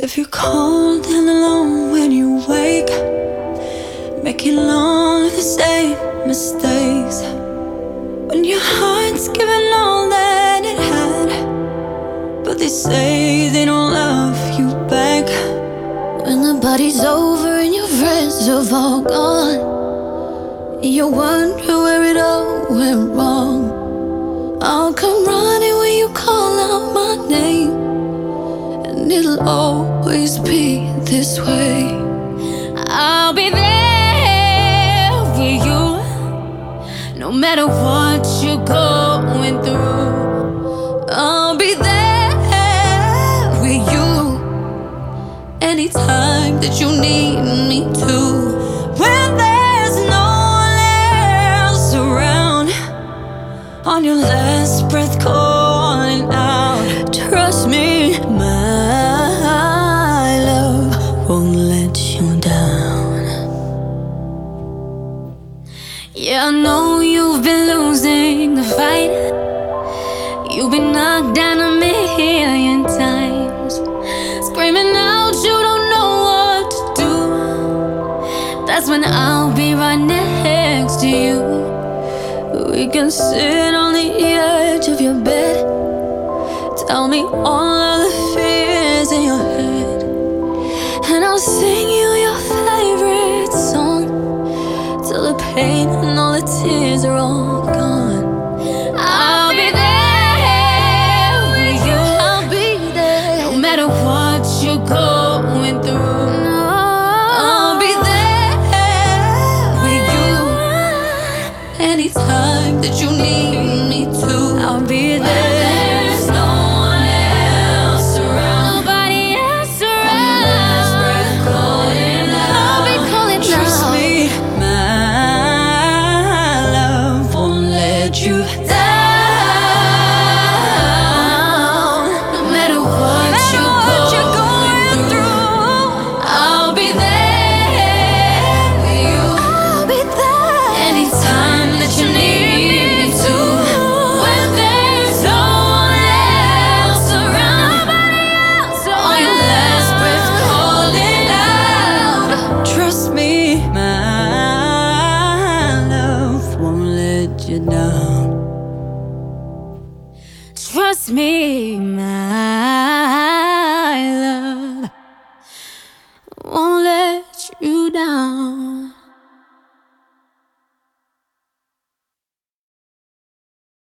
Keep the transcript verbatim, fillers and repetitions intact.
If you're cold and alone when you wake, making all of the same mistakes, when your heart's given all that it had, but they say they don't love you back. When the party's over and your friends have all gone, you wonder where it all went wrong. I'll come running when you call out my name, and it'll always be this way. I'll be there with you, no matter what you're going through. I'll be there with you anytime that you need me to. When there's no one else around, on your last breath calling out, Trust me, my love won't let you down. yeah, I know you've been losing the fight. You've been knocked down a million times, screaming out you don't know what to do. That's when I'll be right next to you. We can sit on the edge of your bed, tell me all of the fears in your head, and I'll sing you your favorite song till the pain and all the tears are all gone. I'll be there with you. I'll be there no matter what you're going through. I'll be there with you anytime that you need me to. I'll be there. There's no one else around. Nobody else around. Last breath calling out. I'll be calling Trust now. me, my love won't let you down. No matter what No matter you're what you're going going through, I'll be there with you. I'll be there anytime that you need me to. When there's no one else around, nobody else on your last breath calling out. trust me, my love won't let you down. Trust me, my